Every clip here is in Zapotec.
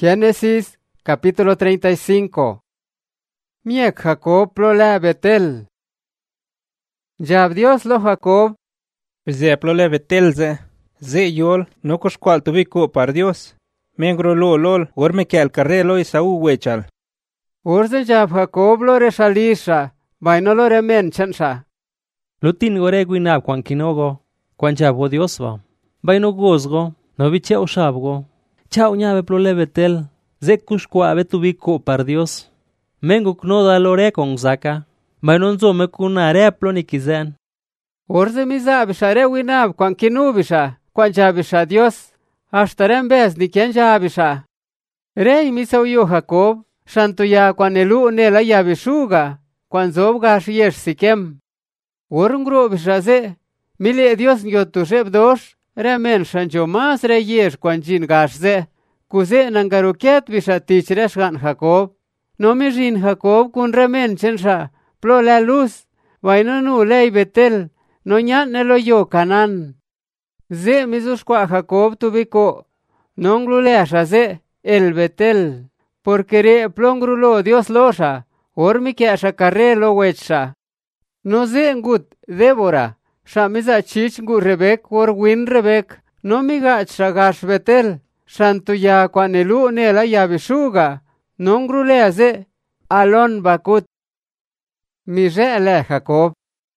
Génesis, capítulo 35. Miek Jacob plola Betel. Jab Dios lo Jacob. Ze plola Betel ze yol no koshkwal tubiko par Dios. Mengro lol gorme ke al carrelo Isaú wechal. Urze jab Jacob lo reshalisha, vaino lo remen chansha. Lutin gore guinab kwan kinogo, kwan jabo Dios va. Vaino gozgo, no biche ushabgo. Chao ñabe plole Betel, ze kushkwa betubiko par Dios. Mengo knoda lore con zaka, vaino nzome kunare plonikizen. Urze miza bishare winab kwan kinubisha, kwan jabisha Dios. Ashtarem bez ni kien jabisha. Rey misauyo Jacob, shantu ya kwan elu nela yabishuga, kwan zobga shiesh sikem. Urngro bishaze, mile Dios nyotusheb dosh, remen shanjo mas reyesh kwan jin gashze, kuze nangaruket bisha tichresh gan Jacob. No mi jin Jacob kun remen chensha, plo la luz, vaino nu lei Betel, no nyan nelo yo Canán. Ze mizushkwa Jacob tubiko, nonglulea shaze, el Betel, porque re plongrulo Dios losha, ormi ke asha carre lo wecha. No ze ngut Débora, shamiza chich ngu Rebek or win Rebek, no miga shagash Betel, shantu ya kwanelu nela yabishuga, nongrulea ze, alon bakut. Mije le Jacob.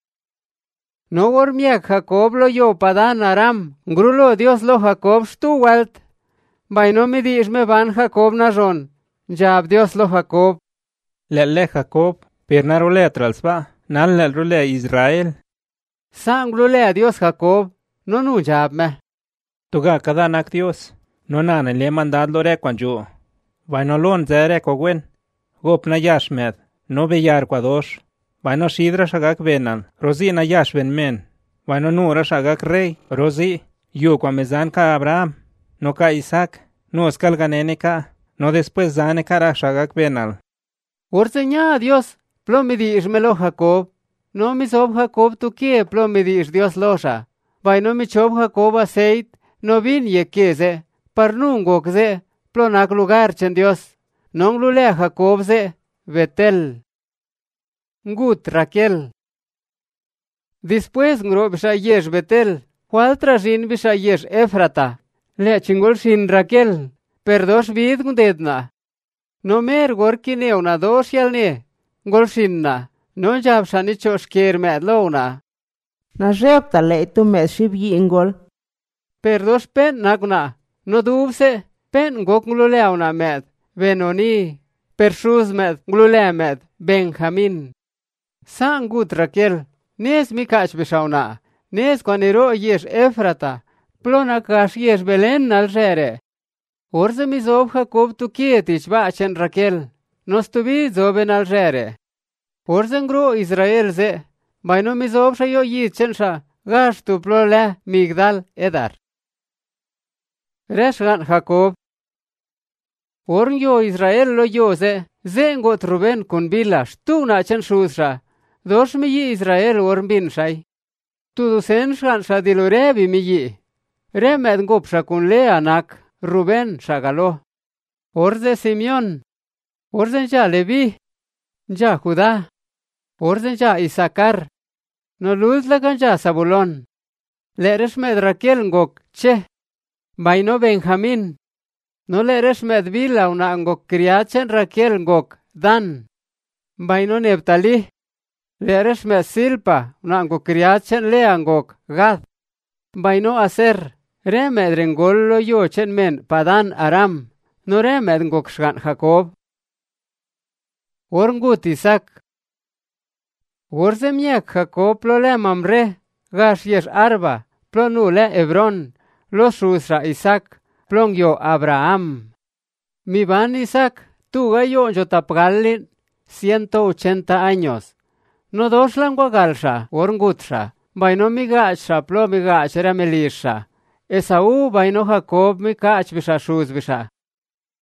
No wormiak Jacob lo yo padan Aram, ngrulo Dios lo Jacob shtu welt. Vaino mi dish me van Jacob najon, jab Dios lo Jacob. Le Jacob, pernarule tralsba, nal rule Israel. Sanglule a Dios Jacob, no nu jab me. Tuga kadanak Dios, no nane le mandad lore kwanju. Vaino lon zere kogwen, gop na yashmed, no beyar kwadosh. Vaino shidra shagak benan, rozi na yash ben men. Vaino nura shagak rey, rozi, yu kwa mezan ka Abraham, no ka Isaac, no skal ganene ka, no después zane kara shagak benal. Urseña Dios, plo mi dish me lo Jacob, no mi sob Jacob tu kie plo mi dish Dios losha. Vaino mi chob Jacob aceit, no vin ye keze, parnungo kze, plo nak lugar chen Dios. Non lule Jacob ze, Betel. Ngut Raquel. Después ngro bisha yesh Betel, cual trajin bisha yesh Efrata, le chingol shin Raquel, perdos vid ngudedna. No mer gorkine una dos yalne, gol shinna, no jab shani choshker medlona. Na repta le tu med shibyi ingol. Perdos pen nagna, no dubse, pen gok ngluleauna med, Benoni, pershuz med glulea med, Benjamin. Sangut Raquel, nes mikach bishauna, nes kwanero yesh Efrata, plona kash yesh Belen algere. Orze mi zob Jacob tu kietich bachen Raquel, nos tuvi zoben algere. Orze ngro Israel ze, vaino mi zob shayo yichensha, gash tu plole Migdal edar. Reshgan Jacob. Orn yo Israel lo yo ze ngot Ruben kun bilash, tu na chen shusha. Dos mi yi Israel orn bin shay. Tu sen shan shadilorebi mi yi. Remed ngopsha kun Lea nak, Ruben shagalo. Orze Simeon. Orzen ja Levi. Ja Judá. Orzen ja Isaacar. No luz lagan ja Zabulón. Leres med Raquel ngok che. Vaino Benjamín. No leres med Bila una ngok kriachen Raquel ngok Dan. Vaino Neptalí. Leres med Silpa una ngok kriachen Lea ngok Gad. Vaino Aser. Remed rengol lo yo chen men padan Aram. No remed ngok shgan Jacob. Orngut Isaac. Orze miek Jacob lo le Mamre. Gash yesh Arba. Plo nu le Hebrón. Lo shusra Isaac. Plong yo Abraham. Mi van Isaac. Tuga yo tapgalin 180 años. No dos langua galsha. Orngutsha. Vaino mi gachsha plo mi gach remelisha. Esaú vaino Jacob mi kach bisha shuz bisha.